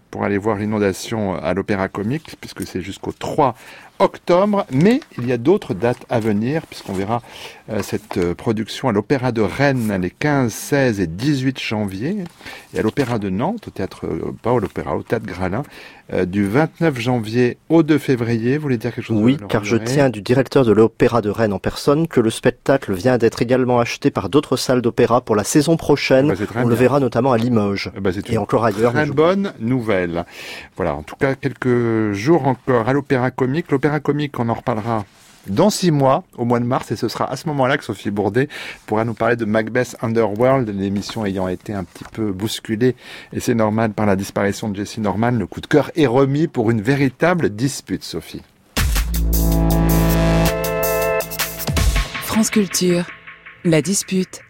pour aller voir l'inondation à l'Opéra Comique, puisque c'est jusqu'au 3 octobre, mais il y a d'autres dates à venir, puisqu'on verra cette production à l'Opéra de Rennes les 15, 16 et 18 janvier, et à l'Opéra de Nantes, au théâtre, pas au l'Opéra, au théâtre Gralin, du 29 janvier au 2 février. Vous voulez dire quelque chose? Oui, car je tiens du directeur de l'Opéra de Rennes en personne que le spectacle vient d'être également acheté par d'autres salles d'opéra pour la saison prochaine. On le verra notamment à Limoges et encore ailleurs. Très bonne nouvelle. Voilà, en tout cas, quelques jours encore à l'Opéra Comique. L'Opéra Comique, on en reparlera dans 6 mois, au mois de mars, et ce sera à ce moment-là que Sophie Bourdet pourra nous parler de Macbeth Underworld, l'émission ayant été un petit peu bousculée, et c'est normal, par la disparition de Jessye Norman. Le coup de cœur est remis pour une véritable dispute, Sophie. France Culture, la dispute.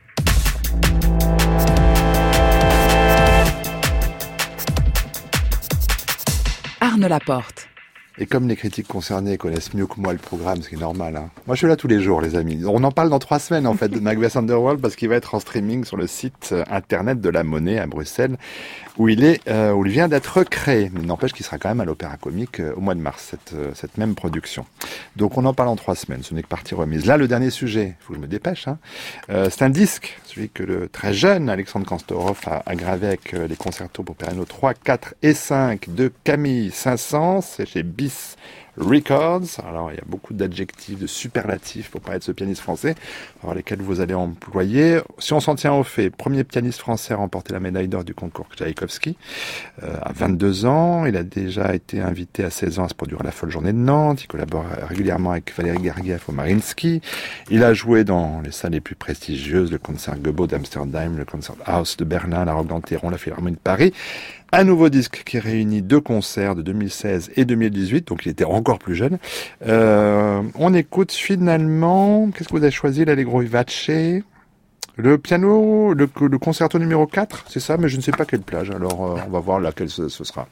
Arne Laporte. Et comme les critiques concernés connaissent mieux que moi le programme, ce qui est normal, hein. Moi, je suis là tous les jours, les amis. On en parle dans 3 semaines, en fait, de Macbeth Underworld, parce qu'il va être en streaming sur le site internet de la Monnaie à Bruxelles, où il vient d'être créé. Mais il n'empêche qu'il sera quand même à l'Opéra Comique au mois de mars, cette même production. Donc, on en parle en 3 semaines. Ce n'est que partie remise. Là, le dernier sujet, il faut que je me dépêche, hein. C'est un disque, celui que le très jeune Alexandre Kantorov a gravé avec les concertos pour piano 3, 4 et 5 de Camille Saint-Saëns. C'est chez Bis Records. Alors, il y a beaucoup d'adjectifs, de superlatifs pour parler de ce pianiste français, alors lesquels vous allez employer. Si on s'en tient au fait, premier pianiste français à remporter la médaille d'or du concours Tchaïkovski, à 22 ans. Il a déjà été invité à 16 ans à se produire à la Folle Journée de Nantes. Il collabore régulièrement avec Valéry Gergiev au Mariinsky. Il a joué dans les salles les plus prestigieuses, le Concertgebouw d'Amsterdam, le Concerthaus de Berlin, la Roque-d'Anteron, la Philharmonie de Paris. Un nouveau disque qui réunit 2 concerts de 2016 et 2018, donc il était encore plus jeune. On écoute finalement, qu'est-ce que vous avez choisi, l'Allegro Vivace, le piano, le concerto numéro 4, c'est ça, mais je ne sais pas quelle plage, alors on va voir laquelle ce sera.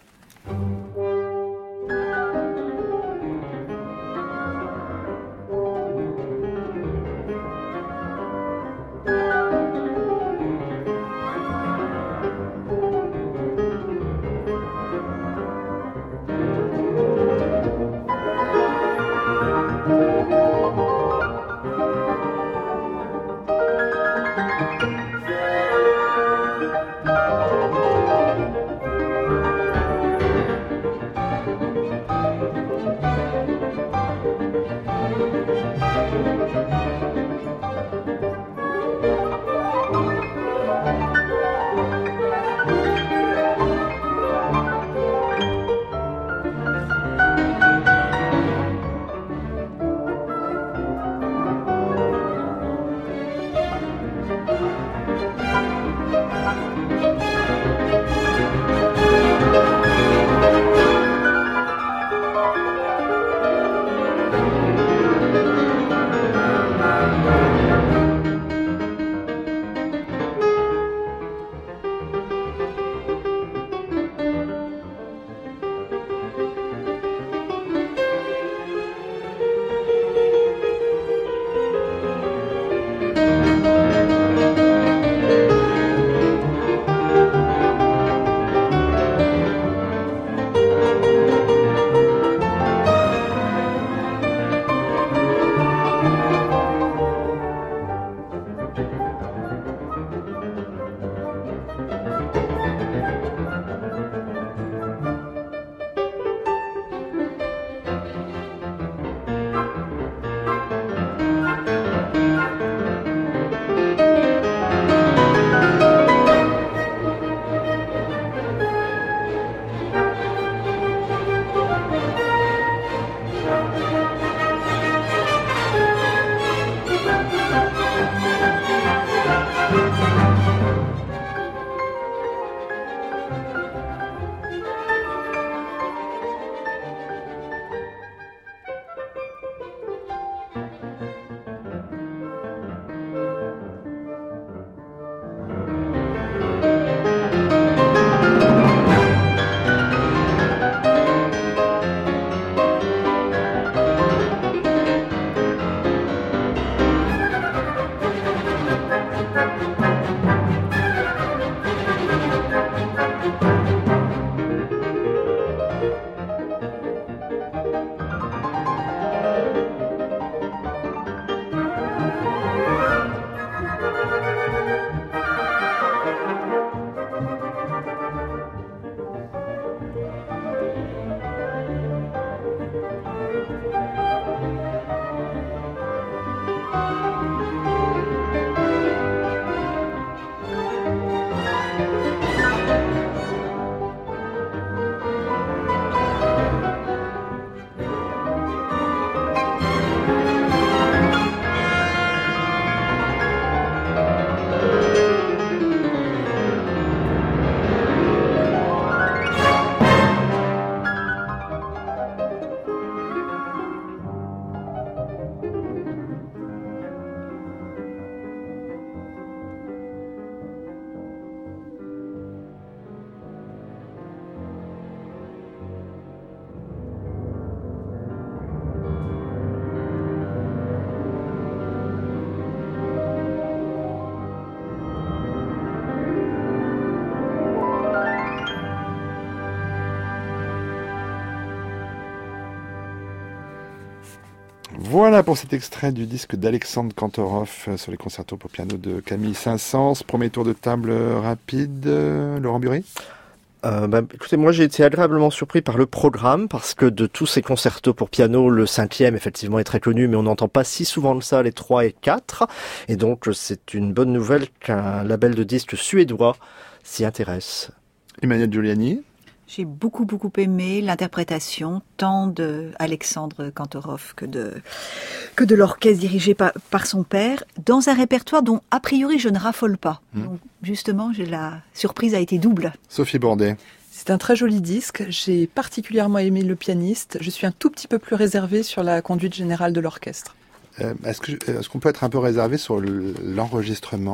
Voilà pour cet extrait du disque d'Alexandre Kantorov sur les concertos pour piano de Camille Saint-Saëns. Premier tour de table rapide, Laurent Bury. Écoutez, moi j'ai été agréablement surpris par le programme parce que de tous ces concertos pour piano, le 5e effectivement est très connu, mais on n'entend pas si souvent de ça les 3 et 4. Et donc c'est une bonne nouvelle qu'un label de disques suédois s'y intéresse. Emmanuel Giuliani. J'ai beaucoup aimé l'interprétation tant de Alexandre Kantorov que de l'orchestre dirigé par son père dans un répertoire dont a priori je ne raffole pas. Donc justement, la surprise a été double. Sophie Bordet. C'est un très joli disque. J'ai particulièrement aimé le pianiste. Je suis un tout petit peu plus réservée sur la conduite générale de l'orchestre. Est-ce qu'on peut être un peu réservé sur l'enregistrement ?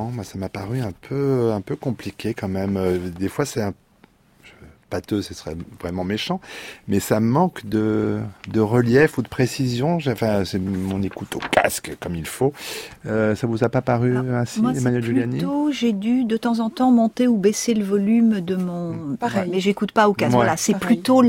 Moi, ça m'a paru un peu compliqué quand même. Des fois, c'est pâteux, ce serait vraiment méchant, mais ça manque de relief ou de précision. C'est mon écoute au casque comme il faut. Ça vous a pas paru ainsi, moi, Emmanuel Giuliani ? J'ai dû de temps en temps monter ou baisser le volume de mon. Pareil. Mais j'écoute pas au casque. Ouais. Voilà, c'est Pareil. plutôt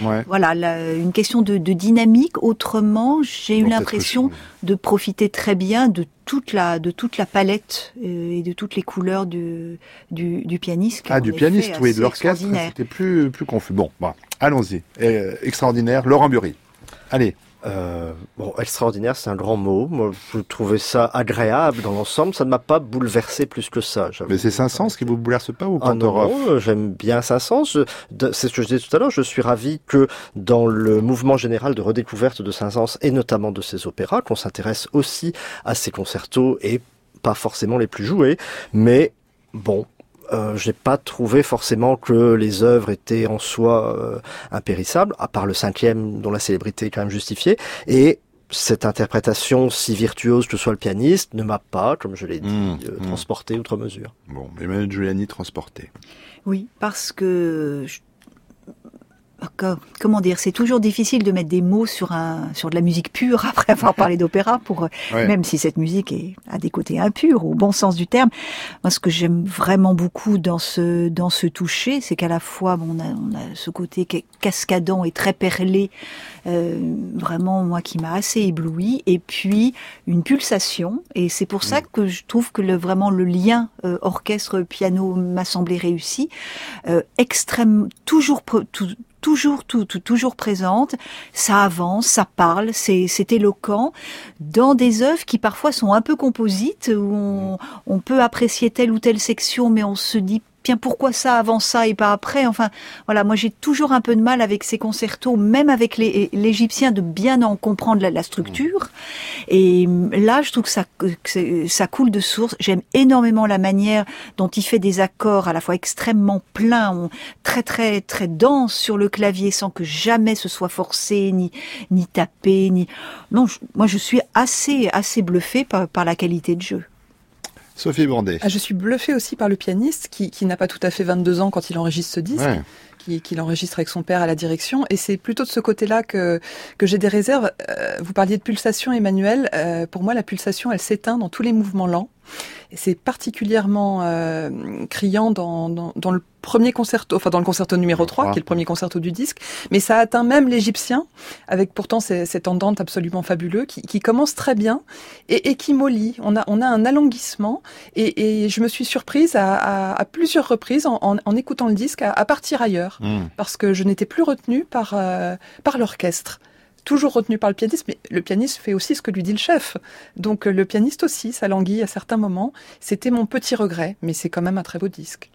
une question de dynamique. Autrement, j'ai eu l'impression de profiter très bien de toute la palette et de toutes les couleurs du pianiste. Du pianiste, oui, de l'orchestre, c'était plus confus. Bon, allons-y. Extraordinaire, Laurent Bury. Allez. Extraordinaire, c'est un grand mot. Moi, je trouvais ça agréable dans l'ensemble. Ça ne m'a pas bouleversé plus que ça. Mais c'est Saint-Saëns qui vous bouleverse pas ou Kantorov ? Non, j'aime bien Saint-Saëns. C'est ce que je disais tout à l'heure. Je suis ravi que dans le mouvement général de redécouverte de Saint-Saëns et notamment de ses opéras, qu'on s'intéresse aussi à ses concertos et pas forcément les plus joués. Mais bon. J'ai pas trouvé forcément que les œuvres étaient en soi impérissables, à part le 5e dont la célébrité est quand même justifiée. Et cette interprétation si virtuose que soit le pianiste ne m'a pas, comme je l'ai dit, transporté outre mesure. Bon, Emmanuel Giuliani transporté. Oui, parce que comment dire, c'est toujours difficile de mettre des mots sur de la musique pure après avoir parlé d'opéra, même si cette musique a des côtés impurs au bon sens du terme. Moi, ce que j'aime vraiment beaucoup dans ce toucher, c'est qu'à la fois on a ce côté cascadant et très perlé, vraiment moi qui m'a assez ébloui, et puis une pulsation, et c'est pour ça que je trouve que vraiment le lien orchestre piano m'a semblé réussi, toujours présente, ça avance, ça parle, c'est éloquent, dans des œuvres qui parfois sont un peu composites, où on peut apprécier telle ou telle section, mais on se dit tiens, pourquoi ça avant ça et pas après? Enfin, voilà, moi j'ai toujours un peu de mal avec ces concertos, même avec l'Égyptien, de bien en comprendre la structure. Et là, je trouve que ça coule de source. J'aime énormément la manière dont il fait des accords à la fois extrêmement pleins, très très très denses sur le clavier, sans que jamais ce soit forcé, ni tapé, Non, moi je suis assez bluffée par la qualité de jeu. Sophie Bordet. Je suis bluffée aussi par le pianiste qui n'a pas tout à fait 22 ans quand il enregistre ce disque, qu'il enregistre avec son père à la direction. Et c'est plutôt de ce côté-là que j'ai des réserves. Vous parliez de pulsation, Emmanuel. Pour moi, la pulsation, elle s'éteint dans tous les mouvements lents. Et c'est particulièrement criant dans le premier concerto, enfin dans le concerto numéro 3, qui est le premier concerto du disque, mais ça atteint même l'Égyptien, avec pourtant cet andante absolument fabuleux, qui commence très bien, et qui mollit. On a un alonguissement, et je me suis surprise à plusieurs reprises, en écoutant le disque, à partir ailleurs, parce que je n'étais plus retenue par l'orchestre. Toujours retenu par le pianiste, mais le pianiste fait aussi ce que lui dit le chef. Donc le pianiste aussi s'alanguit à certains moments. C'était mon petit regret, mais c'est quand même un très beau disque.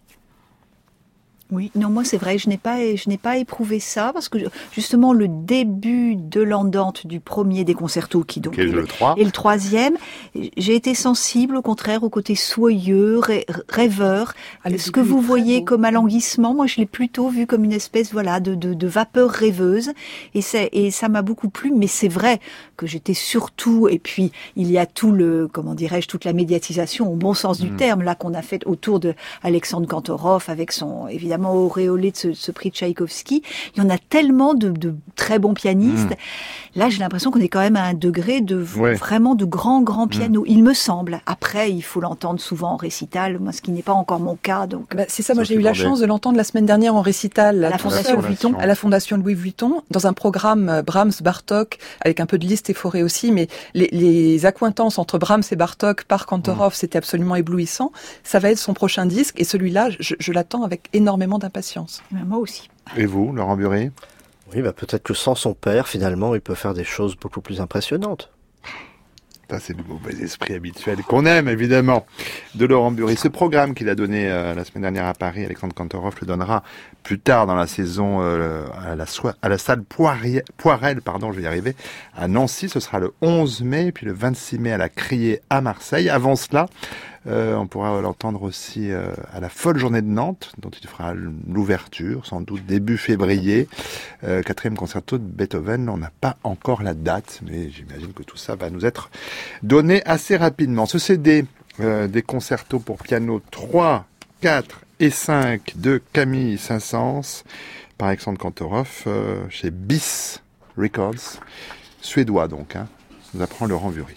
Oui, non, moi c'est vrai, je n'ai pas éprouvé ça, parce que justement le début de l'andante du premier des concertos, qui donc est le 3, et le troisième, j'ai été sensible au contraire au côté soyeux, rêveur. Ce que vous voyez comme alanguissement, moi je l'ai plutôt vu comme une espèce de vapeur rêveuse, et ça m'a beaucoup plu. Mais c'est vrai que j'étais surtout, et puis il y a toute la médiatisation au bon sens du terme là qu'on a fait autour de Alexandre Kantorov avec son évidemment évidemment auréolé de ce prix de Tchaïkovski. Il y en a tellement de très bons pianistes. Là, j'ai l'impression qu'on est quand même à un degré de vraiment de grands pianos. Il me semble. Après, il faut l'entendre souvent en récital, moi, ce qui n'est pas encore mon cas. Donc, c'est ça. Moi, j'ai eu la chance de l'entendre la semaine dernière en récital à la Fondation Vuitton. À la Fondation Louis Vuitton, dans un programme Brahms, Bartók, avec un peu de Liszt et Fauré aussi. Mais les accointances entre Brahms et Bartók par Kantorov, c'était absolument éblouissant. Ça va être son prochain disque, et celui-là, je l'attends avec énormément d'impatience. Moi aussi. Et vous, Laurent Buré ? Oui, peut-être que sans son père, finalement, il peut faire des choses beaucoup plus impressionnantes. Ça, c'est le mauvais esprit habituel qu'on aime, évidemment, de Laurent Buré. Ce programme qu'il a donné la semaine dernière à Paris, Alexandre Kantorov le donnera plus tard dans la saison à la salle Poirel, je vais y arriver, à Nancy. Ce sera le 11 mai, puis le 26 mai à la Criée à Marseille. Avant cela, on pourra l'entendre aussi à la Folle Journée de Nantes, dont il fera l'ouverture, sans doute début février. 4e concerto de Beethoven, on n'a pas encore la date, mais j'imagine que tout ça va nous être donné assez rapidement. Ce CD des concertos pour piano 3, 4 et 5 de Camille Saint-Saëns par Alexandre Kantorov chez BIS Records, suédois donc, nous apprend Laurent Buré.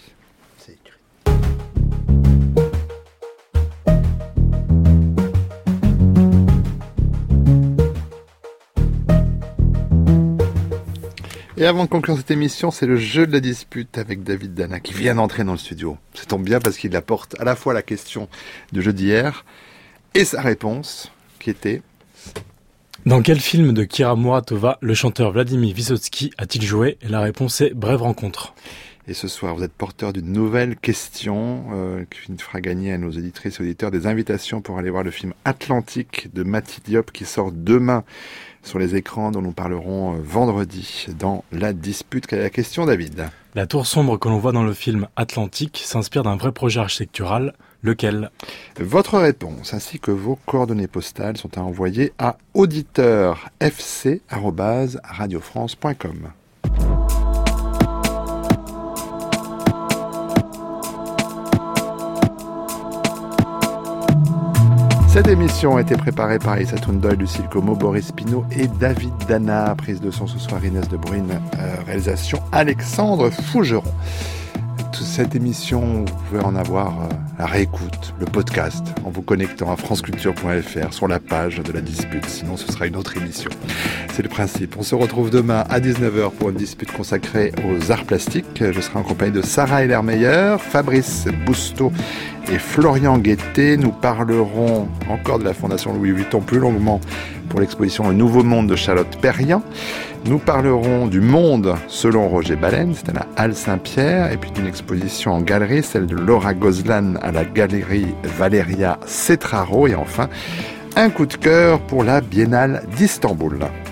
Et avant de conclure cette émission, c'est le jeu de la dispute avec David Dana qui vient d'entrer dans le studio. Ça tombe bien parce qu'il apporte à la fois la question de jeudi hier et sa réponse qui était... Dans quel film de Kira Muratova le chanteur Vladimir Vysotsky a-t-il joué ? Et la réponse est Brève rencontre. Et ce soir, vous êtes porteur d'une nouvelle question qui fera gagner à nos auditrices et auditeurs des invitations pour aller voir le film Atlantique de Mati Diop qui sort demain sur les écrans, dont nous parlerons vendredi dans la dispute. Quelle est la question, David ? La tour sombre que l'on voit dans le film Atlantique s'inspire d'un vrai projet architectural. Lequel ? Votre réponse ainsi que vos coordonnées postales sont à envoyer à auditeur.fc@radiofrance.com. Cette émission a été préparée par Issa Toundoy, Lucille Como, Boris Pinault et David Dana. Prise de son ce soir Inès de Bruyne, réalisation Alexandre Fougeron. Cette émission, vous pouvez en avoir la réécoute, le podcast, en vous connectant à franceculture.fr sur la page de la dispute. Sinon, ce sera une autre émission. C'est le principe. On se retrouve demain à 19h pour une dispute consacrée aux arts plastiques. Je serai en compagnie de Sarah Hellermeyer, Fabrice Bousteau et Florian Guettet. Nous parlerons encore de la Fondation Louis Vuitton plus longuement pour l'exposition Le Nouveau Monde de Charlotte Perriand. Nous parlerons du monde selon Roger Baleine, c'est à la Halle Saint-Pierre, et puis d'une exposition en galerie, celle de Laura Gozlan à la galerie Valeria Cetraro, et enfin un coup de cœur pour la Biennale d'Istanbul.